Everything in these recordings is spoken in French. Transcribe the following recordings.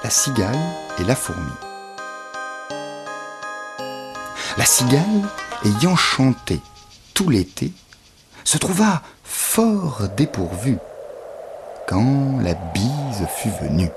la cigale et la fourmi. La cigale, ayant chanté tout l'été, se trouva fort dépourvue quand la bise fut venue.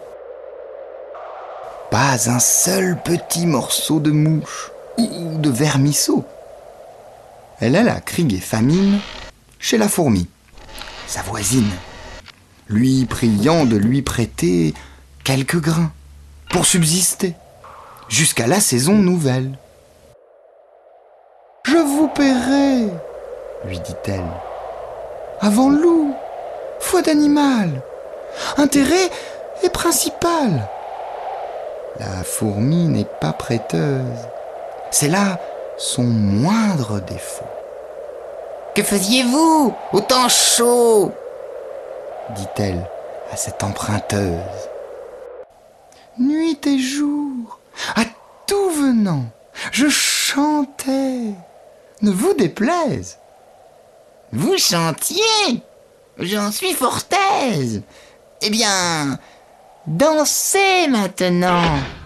Pas un seul petit morceau de mouche ou de vermisseau. Elle alla crier famine chez la fourmi, sa voisine, lui priant de lui prêter quelques grains pour subsister jusqu'à la saison nouvelle. « Je vous paierai, lui dit-elle. Avant loup, foi d'animal, intérêt est principal. La fourmi n'est pas prêteuse, c'est là son moindre défaut. Que faisiez-vous au temps chaud ? Dit-elle à cette emprunteuse. Nuit et jour, à tout venant, je chantais, ne vous déplaise. Vous chantiez ? J'en suis fort aise. Eh bien, dansez maintenant.